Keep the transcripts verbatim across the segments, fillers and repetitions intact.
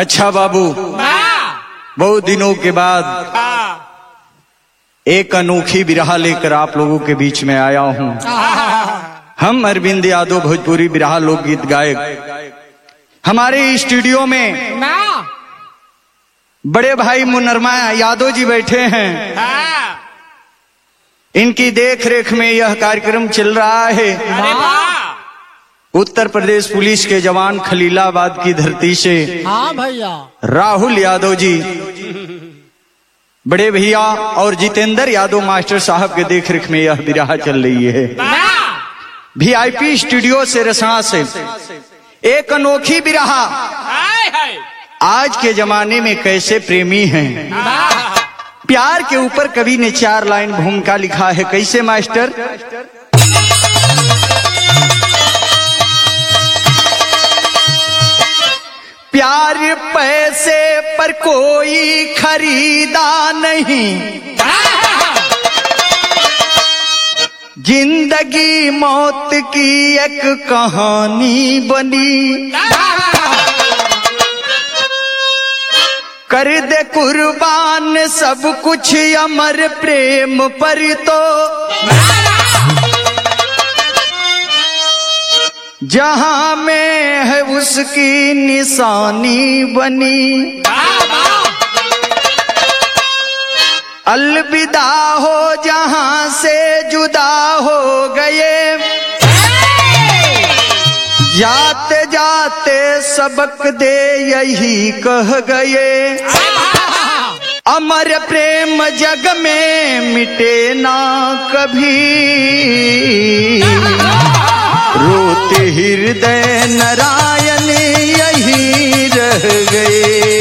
अच्छा बाबू, बहुत दिनों के बाद एक अनोखी बिरहा लेकर आप लोगों के बीच में आया हूं। हम अरविंद यादव भोजपुरी बिरहा लोकगीत गायक हमारे स्टूडियो में बड़े भाई मुनरमा यादव जी बैठे हैं। इनकी देख रेख में यह कार्यक्रम चल रहा है। उत्तर प्रदेश पुलिस के जवान खलीलाबाद की धरती से हाँ भैया राहुल यादव जी, बड़े भैया और जितेंद्र यादव मास्टर साहब के देख रेख में यह बिरहा चल रही है। वीआईपी स्टूडियो से रसना से एक अनोखी बिरहा। आज के जमाने में कैसे प्रेमी हैं, प्यार के ऊपर कवि ने चार लाइन भूमिका लिखा है। कैसे मास्टर? प्यार पैसे पर कोई खरीदा नहीं, जिंदगी मौत की एक कहानी बनी। कर दे कुर्बान सब कुछ अमर प्रेम पर तो, जहां में है उसकी निशानी बनी। अलविदा हो जहां से जुदा हो गए, जाते जाते सबक दे यही कह गए। अमर प्रेम जग में मिटे ना कभी, रोते हृदय नारायण यही रह गए।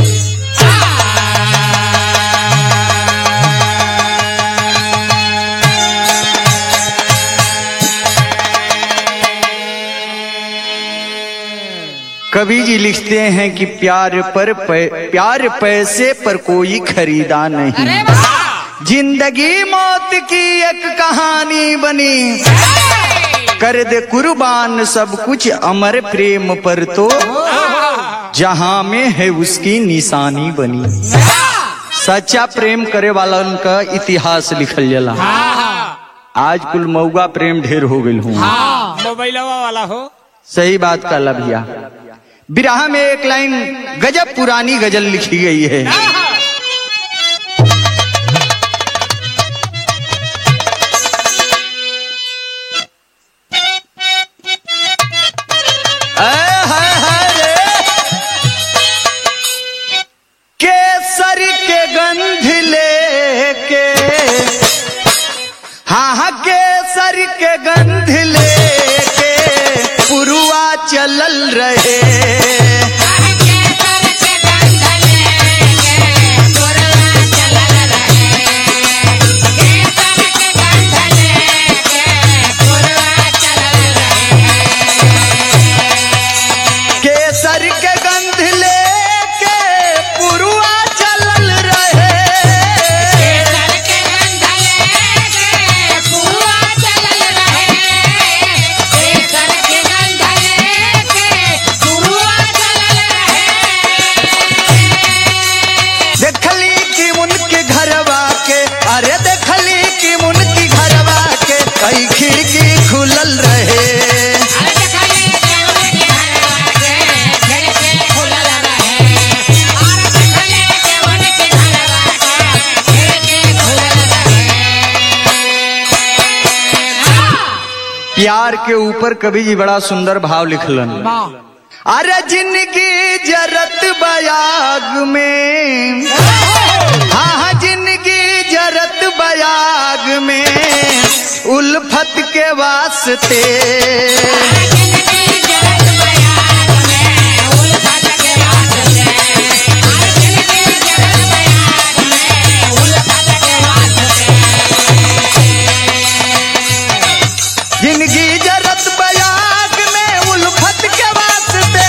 कवि जी लिखते हैं कि प्यार पर पै, प्यार पैसे पर कोई खरीदा नहीं, जिंदगी मौत की एक कहानी बनी। कर दे कुर्बान सब कुछ अमर प्रेम पर तो, जहां में है उसकी निशानी बनी। सच्चा प्रेम करे वाला का इतिहास लिखल जाला। आज कुल मऊगा प्रेम ढेर हो गई हूँ। मोबाइलवा वाला हो। सही बात का लभिया। बिरहा में एक लाइन गजब पुरानी गजल लिखी गई है। केसर के गंध लेके, हाँ हाँ केसर के गंध लेके पुरुआ चलल रहे। प्यार के ऊपर कवि जी बड़ा सुंदर भाव लिखलन। अरे जिंदगी जरत बयाग में, हाँ हाँ जिंदगी जरत बयाग में उल्फत के वास्ते। जिंदगी जरत बयाग में उल्फत के वास्ते,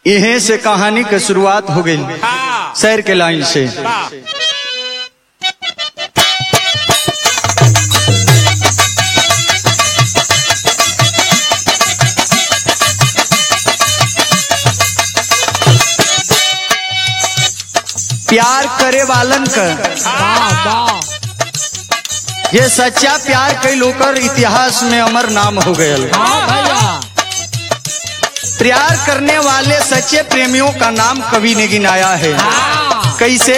यहीं से कहानी की शुरुआत हो गई हाँ। शहर के लाइन से। वाह। प्यार करे वालन का वाह, वाह। ये सच्चा प्यार कई लोकर इतिहास में अमर नाम हो गया। हाँ भैया। प्यार करने वाले सच्चे प्रेमियों का नाम कवि ने गिनाया है। हाँ। कैसे?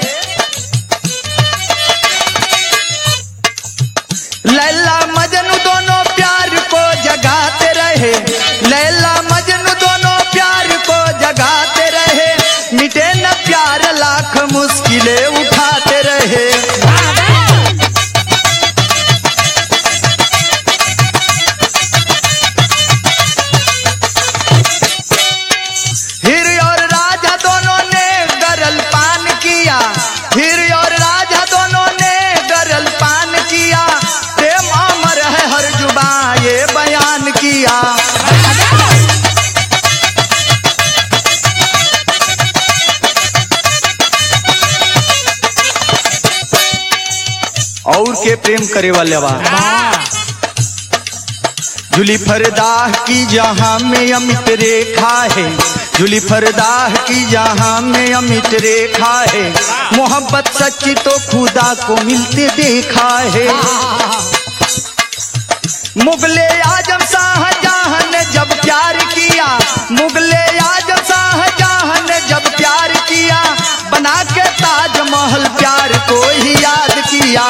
लैला मजनू दोनों प्यार को जगाते रहे, लैला मजनू दोनों प्यार को जगाते रहे, मिटे न प्यार लाख मुश्किलें उठाते रहे। हीर और राजा दोनों ने गरल पान किया, हीर और राजा दोनों ने गरल पान किया, प्रेम अमर है हर जुबान ये बयान किया। और के प्रेम करे वाले बा जुलीफर दाह की जहां में अमित रेखा है, जुलीफर दाह की जहां में अमित रेखा है, मोहब्बत सच्ची तो खुदा को मिलते देखा है। मुगले आजम शाहजहां ने जब प्यार किया, मुगले आजम शाहजहां ने जब प्यार किया, बना के ताजमहल प्यार को ही याद किया।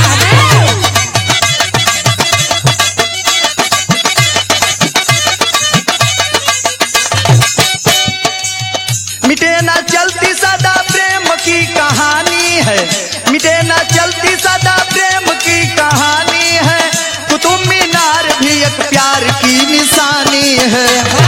मिटे ना चलती सदा प्रेम की कहानी है, मिटे ना चलती सदा प्रेम की कहानी है, कुतुब मीनार भी एक प्यार की निशानी है।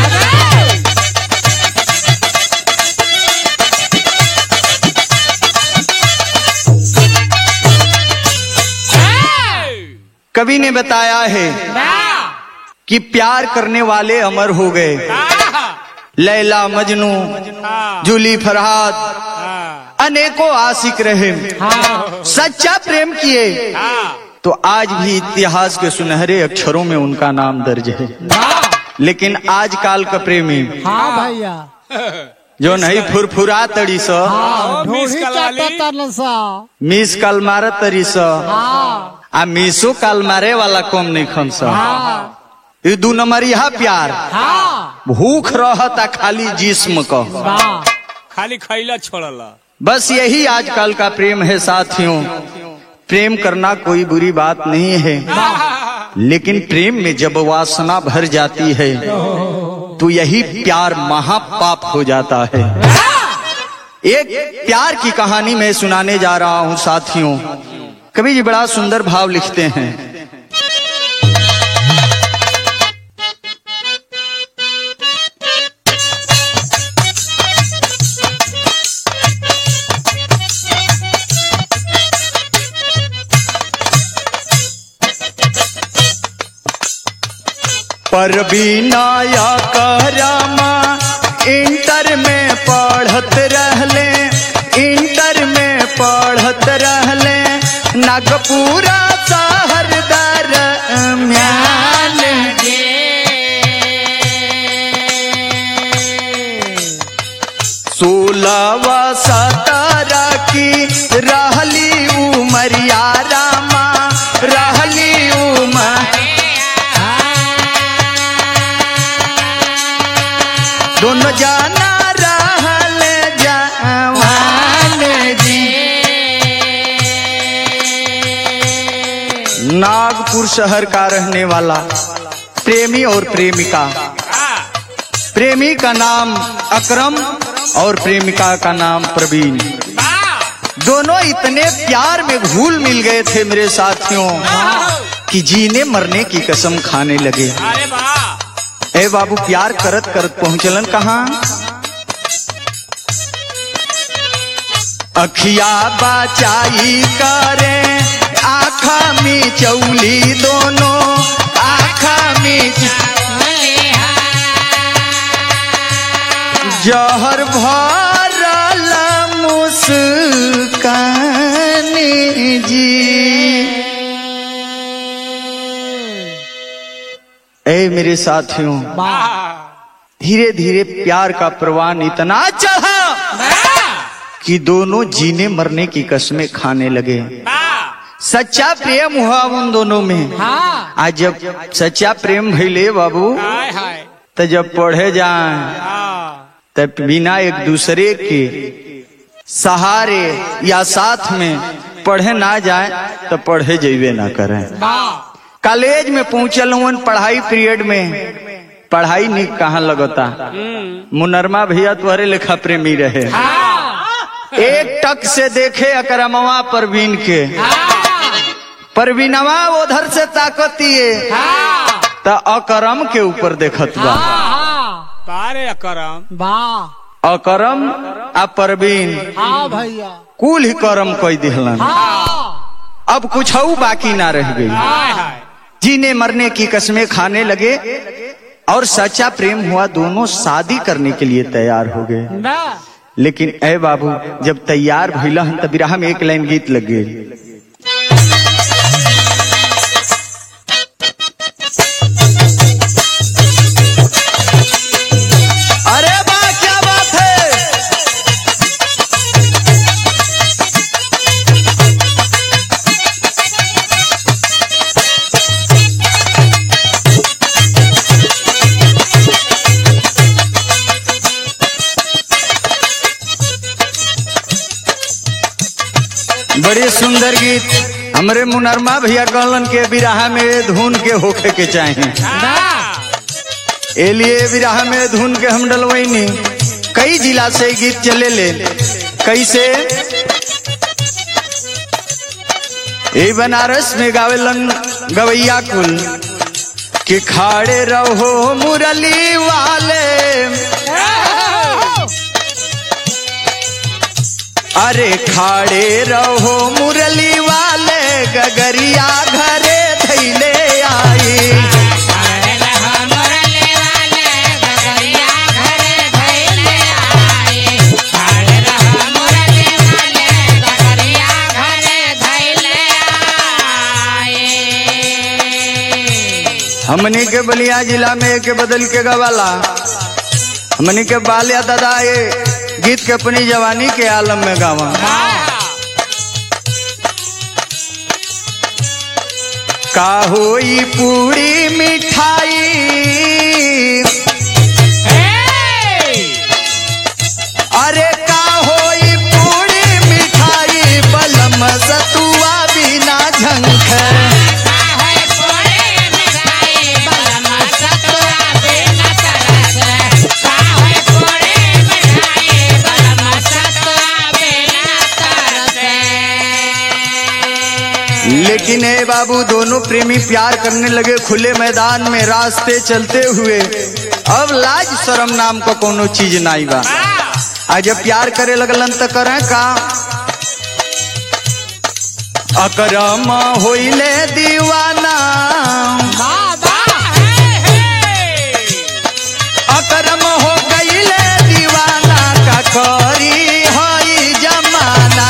कवि ने बताया है कि प्यार करने वाले अमर हो गए। लैला मजनू, जूली फरहाद, अनेकों आशिक रहे, सच्चा प्रेम किए, तो आज भी इतिहास के सुनहरे अक्षरों में उनका नाम दर्ज है। लेकिन आजकल का प्रेमी हाँ भैया जो नहीं फुरफुरा तड़ी सा, मिस मिस कल मारा तड़ी सा, आ मिसो कल मारे वाला कम नहीं खन सा। ये दू नंबर यह प्यार भूख रहता खाली जिस्म का, खाली खैला छोड़ला। बस यही आजकल का प्रेम है साथियों। प्रेम करना कोई बुरी बात नहीं है, लेकिन प्रेम में जब वासना भर जाती है तो यही प्यार महापाप हो जाता है। एक प्यार की कहानी मैं सुनाने जा रहा हूं साथियों। कवि जी बड़ा सुंदर भाव लिखते हैं। पर बिनाया करमा इंटर में पढ़त रहले, इंटर में पढ़त रहले, नागपुरा शहर दरम्यान सोलहवा सत्रह की रहली उमरिया रामा, रहली उमर दोनों जाना रहल जवान जी। नागपुर शहर का रहने वाला प्रेमी और प्रेमिका, प्रेमी का नाम अकरम और प्रेमिका का नाम प्रवीण। दोनों इतने प्यार में घुल मिल गए थे मेरे साथियों कि जीने मरने की कसम खाने लगे। अरे वाह। ए बाबू प्यार करत करत पहुंचलन कहाँ? अखिया बचाई करे आँखा में चौली दोनों, आँखा में जहर भरल मुस्कान जी। ए मेरे साथियों, धीरे धीरे प्यार का प्रवाह इतना चढ़ा कि दोनों जीने मरने की कसमें खाने लगे। सच्चा प्रेम हुआ उन दोनों में। आज जब सच्चा प्रेम भइले बाबू, तो जब पढ़े जाए तब बिना एक दूसरे के सहारे या साथ में पढ़े ना जाए तो पढ़े जेबे ना करें। कॉलेज में पहुंचल हूँ, पढ़ाई पीरियड में पढ़ाई नहीं कहाँ लगता। मुनरमा भैया तुम्हारे लेखा प्रेमी रहे। एक टक से देखे अकरमवा परवीन के, परवीनवा उधर से ताकती है तो अकरम के ऊपर देखत बा। अकरम अकरम आ परवीन भैया कुल ही करम कई दिहलन। अब कुछ बाकी ना रह गई। जीने मरने की कसमें खाने लगे और सच्चा प्रेम हुआ। दोनों शादी करने के लिए तैयार हो गए। लेकिन ए बाबू, जब तैयार भइला हन तब विरह में एक लाइन गीत लग गई। अरे वाह, क्या बात है। बड़ी सुंदर गीत हमरे मुनरमा भैया कहलन के विराह में धुन के होखे के चाहे। ए लिए विराह में धुन के हम डलवैनी। कई जिला से गीत चले ले। कैसे ए बनारस में गावेलन गवैया कुल कि खाड़े रहो मुरली वाले, अरे खाड़े रहो मुरली वाले, गगरिया घरे थैले आई। हमनी के बलिया जिला में के बदल के गवाला, हमनी के बालिया दादा ये गीत के अपनी जवानी के आलम में गावा। का होई पूरी मिठाई, अरे का होई पूरी मिठाई, बलम सतुआ बिना झंख। लेकिन ए बाबू, दोनों प्रेमी प्यार करने लगे खुले मैदान में रास्ते चलते हुए। अब लाज शर्म नाम का कोनो चीज नहीं बा। आज जब प्यार करे लगलन तो करें का, अकरम होइले दीवाना, अकरम हो गईले दीवाना, का करी हई जमाना।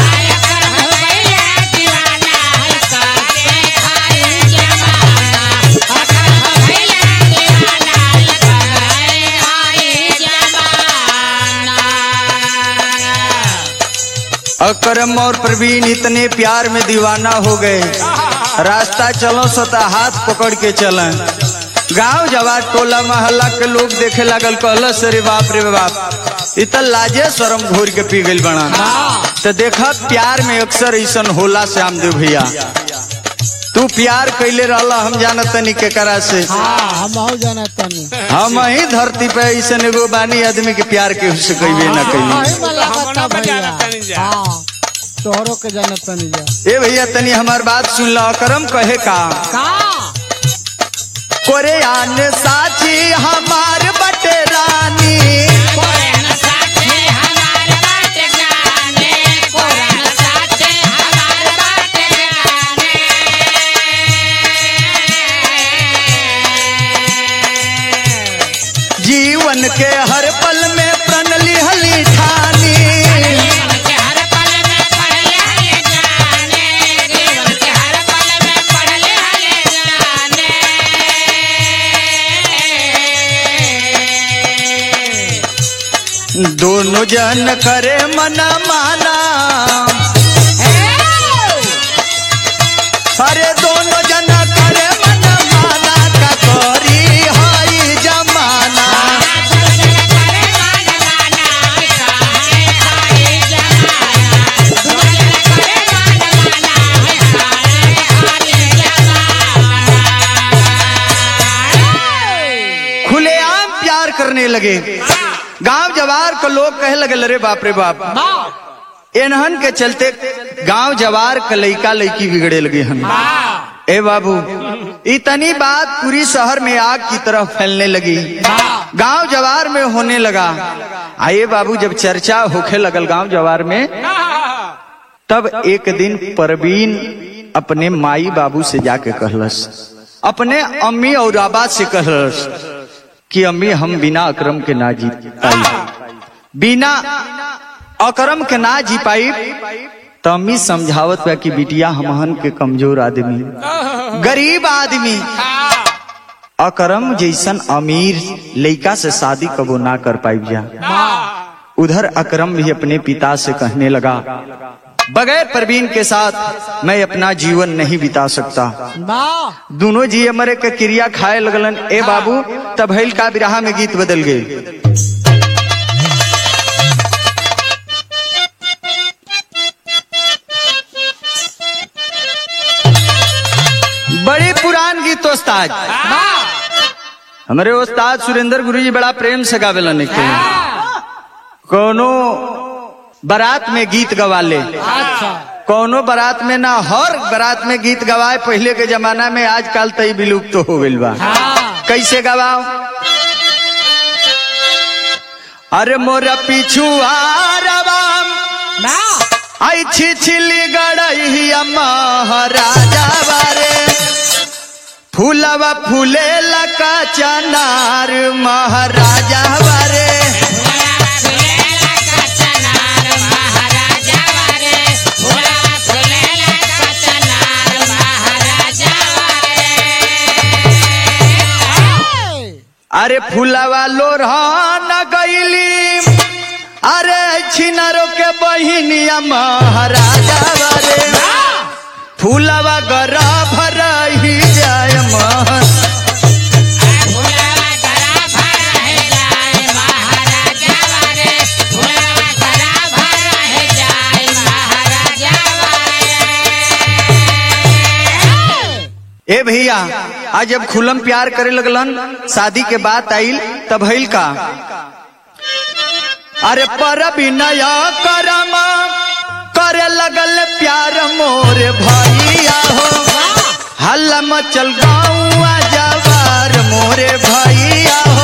अकरम और प्रवीण इतने प्यार में दीवाना हो गए। रास्ता चलो सता हाथ पकड़ के चलें। गांव जवार टोला मोहल्ला के लोग देखे लागल, कहलस रे बाप रे बाप, इतना लाजे शर्म घोर के पी गई बना। तो देखा प्यार में अक्सर ऐसा होला। श्यामदेव भैया, तू प्यार कैले रहला, हम जानतनी के करा से। हम जानतनी हम ही धरती पे ऐसा एगो बानी आदमी के प्यार के से कइबे ना कइबे। तोहरो के जानतनी जा। ए भैया तनी हमार बात सुन लो। करम कहे का, कोरेयान साची हमार बटे रानी, जीवन के हर पल में जन करे मन माना, अरे दोनों जन करे मन माना, का करी हाई जमाना। खुलेआम प्यार करने लगे। गांव जवार को लोग कहे लगे, अरे बाप रे बाप, एनहन के चलते गांव जवार का लइका लइकी बिगड़े लगे हन। ए बाबू, इतनी बात पूरी शहर में आग की तरह फैलने लगी, गांव जवार में होने लगा। आए बाबू, जब चर्चा होखे लगल गांव जवार में, तब एक दिन परवीन अपने माई बाबू से जाके कहलस, अपने अम्मी और आबा से कहलस कि अम्मी हम बिना अकरम के ना जी पाई, बिना अकरम के ना जी पाई। तो अम्मी समझावत बा कि बिटिया हमहन के कमजोर आदमी, गरीब आदमी, अकरम जैसन अमीर लइका से शादी कबो ना कर पाई जा। उधर अकरम भी अपने पिता से कहने लगा, बगैर परवीन के साथ मैं अपना जीवन नहीं बिता सकता। दोनों जी मरे के क्रिया खाए लगलन। ए बाबू, तब हईल का बिरहा में गीत बदल गए। बड़ी पुरान गीत उस्ताद, हमारे उस्ताद सुरेंद्र गुरुजी बड़ा प्रेम से गावेलन। कोनो बारात में गीत गवा ले, कोनो बारात में ना, हर बारात में गीत गवाए। पहले के जमाना में, आजकल तई विलुप्त तो हो गइल बा। कैसे गवाओ? अरे मोरा पिछुआ रवाम आई छिछली गड़ही महाराजा बारे, फूलवा फूले लका चनार महाराजा बारे। अरे फूलवा लोरहान गईली, अरे छिनारो के बहिनिया महाराजा बारे, फूलवा गरा भरही जाय मह। ए भैया, आज जब खुलम प्यार करे लगलन, शादी के बात आइल, तब हईल का, अरे पर बिनया करमा करे लगल प्यार मोरे भैया हो, हल्ला मचल गाँव जवार मोरे भैया हो।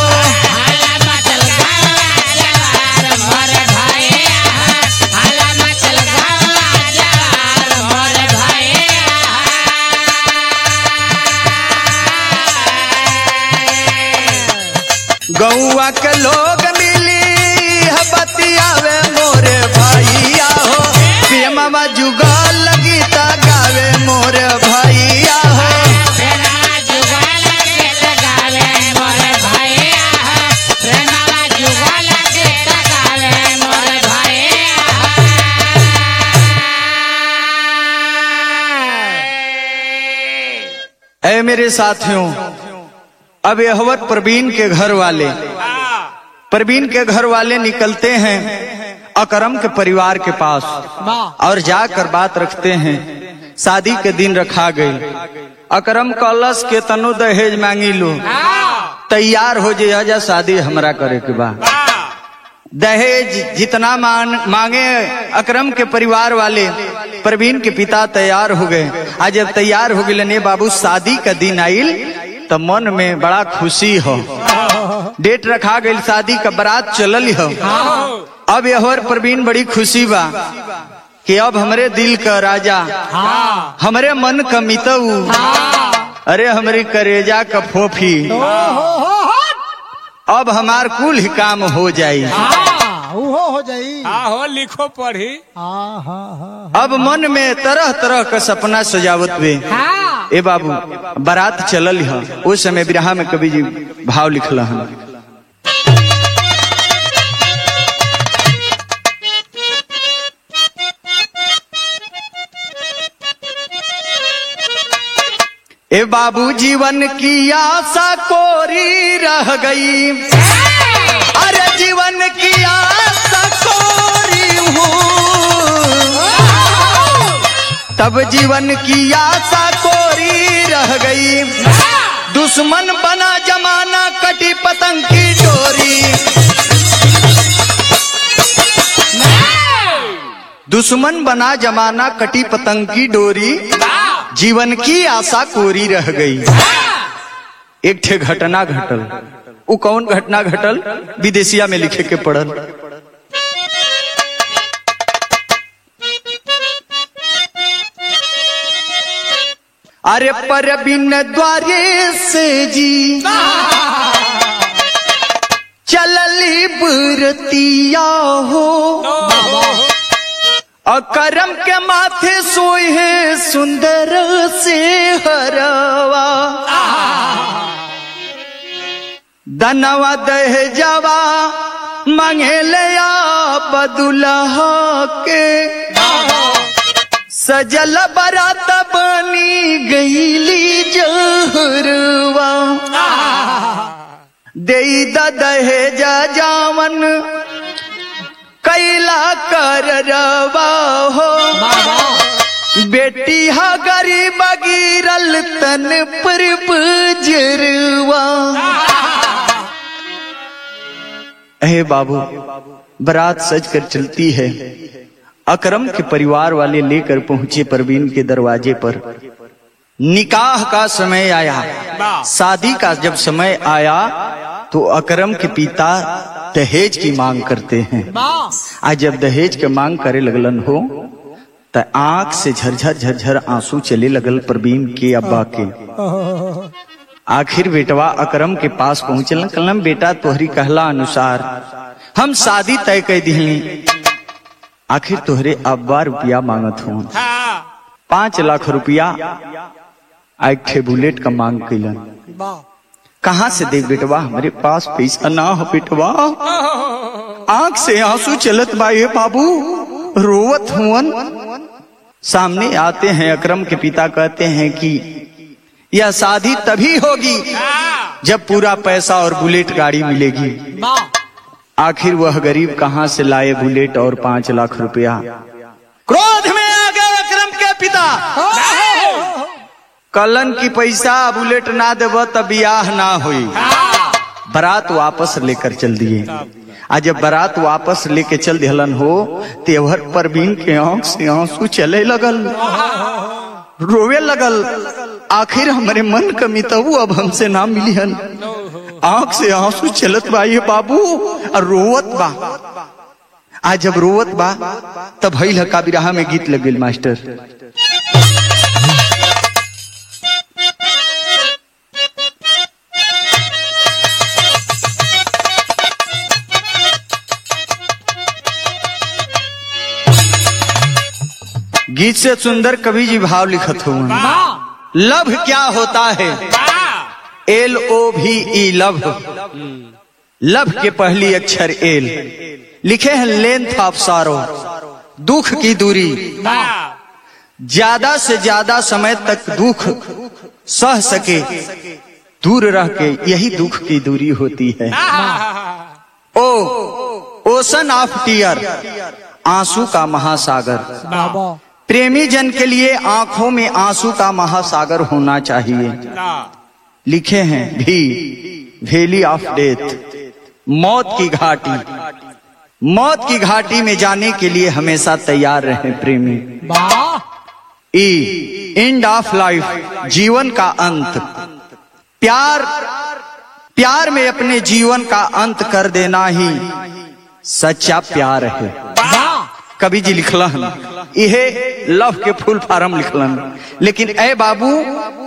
गौआ के लोग मिली बतियावे मोरे भैया हो, प्रेमवा जुगल गीता गावे मोरे भैया हो। ऐ मेरे साथियों, अब यहवत परवीन के घर वाले, परवीन के घर वाले निकलते हैं अकरम के परिवार के पास और जाकर बात रखते हैं। शादी के दिन रखा गई। अकरम कलश के तनो दहेज मांगी लो, तैयार हो जाए जा शादी हमरा करे के बाद। दहेज जितना मांगे अकरम के परिवार वाले, परवीन के पिता तैयार हो गए। आज जब तैयार हो गए ने बाबू, शादी का दिन आइल तो मन में बड़ा खुशी हो। डेट रखा गई, शादी का बारात चलल हो। अब यह परवीन बड़ी खुशी बा कि अब हमरे दिल का राजा, हमरे मन का मितऊ, अरे हमारी करेजा का फोफी, अब हमार कुल ही काम हो जाई। उहो हो जाई। हो लिखो पढ़ी। अब मन में तरह तरह का सपना सजावत हुए। ए बाबू, बारात चलल है, उस समय बिरहा में कवि जी भाव लिखल है। ए बाबू जीवन की आशा कोरी रह गई, अरे जीवन की आशा कोरी हूँ, तब जीवन की आशा कोरी रह गई। दुश्मन बना जमाना कटी पतंग की डोरी, दुश्मन बना जमाना कटी पतंग की डोरी, जीवन की आशा कोरी रह गई। एक ठे घटना घटल, वो कौन घटना घटल विदेशिया में लिखे के पड़ल। अरे पर बिन द्वारे से जी चलली बरतिया हो, अकरम के माथे सोए है सुंदर से हरवा, दनवा दह जवा मांगे ले बदुल्हा के, सजल बरात बनी गईली जहरवा, देई दहे जा जावन कैला कर रवा हो, बेटी हा गरीब गिरल तन पर बजरवा। अहे बाबू, बारात सज कर चलती है, अकरम के परिवार वाले लेकर पहुंचे परवीन के दरवाजे पर। निकाह का समय आया, शादी का जब समय आया तो अकरम के पिता दहेज की मांग करते हैं। आज जब दहेज के मांग करे लगलन हो तो आंख से झरझर झरझर आंसू चले लगल परवीन के अब्बा के। आखिर बेटवा अकरम के पास पहुंचल, कलम बेटा तोहरी कहला अनुसार हम शादी तय कर दिहली, आखिर तोहरे अब्बा रुपया मांगत हो, पांच लाख रुपया एक ठे बुलेट का मांग कैलन। कहाँ से दे बेटवा, हमारे पास पैसा ना हो बेटवा। आंख से आंसू चलत बाए बाबू, रोवत हुवन। सामने आते हैं अकरम के पिता, कहते हैं कि यह शादी तभी होगी जब पूरा पैसा और बुलेट गाड़ी मिलेगी। आखिर वह गरीब कहां से लाए बुलेट और पांच लाख रुपया। क्रोध में आ गए अकरम के पिता, कलन की पैसा बुलेट ना देव तब ब्याह ना हुई। बारात वापस लेकर चल दिए। आज जब बारात वापस लेके चल दिहलन हो, तेवर परवीन के आंख से आंसू चले लगल, रोवे लगल। आखिर हमारे मन का मितऊ अब हमसे ना मिलिहन। आंख से आंसू चलत बा ये बाबू और रोवत बा। आज जब रोवत बा तब भइल ह काबिराहा में गीत लग गइल मास्टर। गीत से सुंदर कवि जी भाव लिखत हो। लव क्या होता है, एल ओ भी ई लव। लव के पहली अक्षर एल, लिखे हैं लेंथ ऑफ सारो, दुख की दूरी। ज्यादा से ज्यादा समय तक दुख सह सके, दूर रह के, यही दुख की दूरी होती है। ओ ओशन ऑफ टीयर, आंसू का महासागर। प्रेमी जन के लिए आंखों में आंसू का महासागर होना चाहिए। लिखे हैं भी वैली ऑफ डेथ, मौत की घाटी। मौत की घाटी में जाने के लिए हमेशा तैयार रहे प्रेमी। ई एंड ऑफ लाइफ, जीवन का अंत। प्यार प्यार में अपने जीवन का अंत कर देना ही सच्चा प्यार है। कवि जी लिखलन, यह लव के फुल फार्म लिखलन। लेकिन ए बाबू